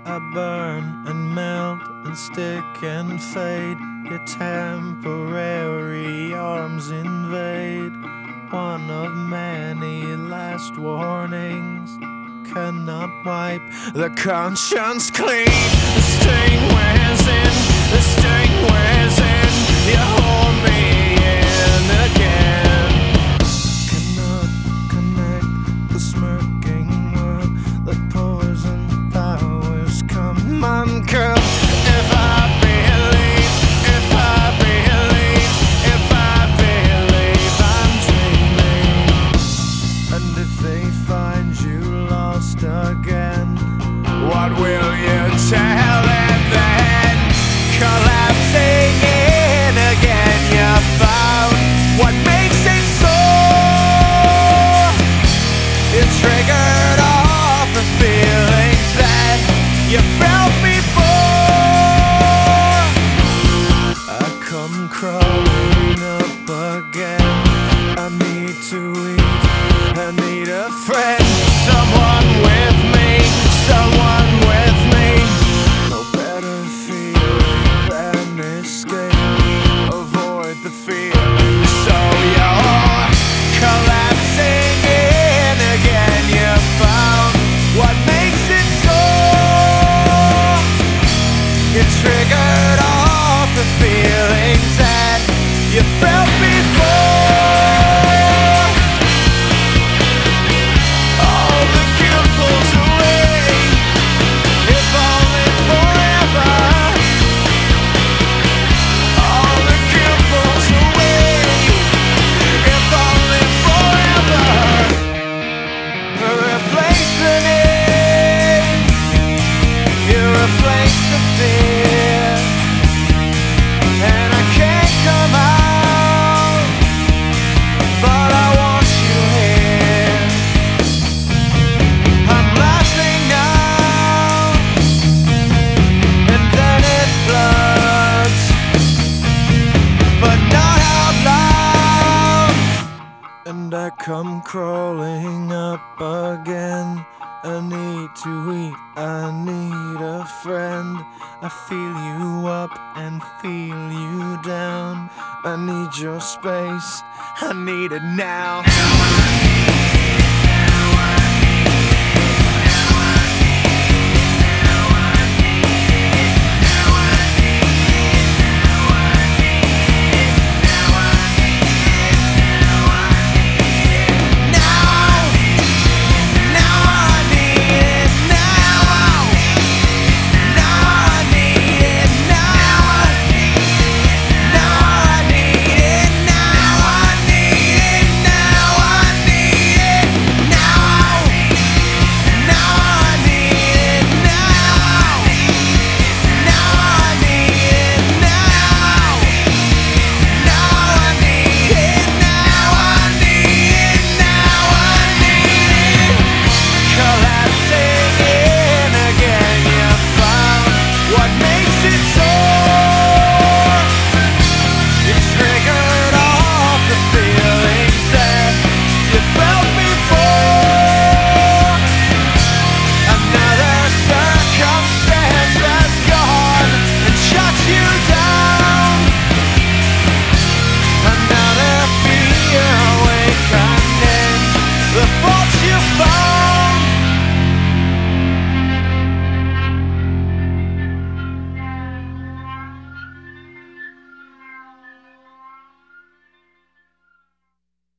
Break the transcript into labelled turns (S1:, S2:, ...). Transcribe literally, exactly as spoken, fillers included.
S1: I burn and melt and stick and fade. Your temporary arms invade. One of many last warnings cannot wipe the conscience clean. The sting wears in, the sting wears in. You hold me in again. Cannot connect the smirking world. The poison flowers come uncurled. If I believe, if I believe, if I believe I'm dreaming. And if they find you lost again, what will you tell them then? Collapsing in again, you found what makes it so. You triggered off the feelings that you felt before. I come crawling up again. I need to eat, I need a friend. Someone with me, someone with me. No better feeling than escape. Avoid the feeling, so you're collapsing in again. You found what makes it so. You triggered off the feelings that you felt before. And I come crawling up again. I need to eat, I need a friend. I feel you up and feel you down. I need your space, I need it now.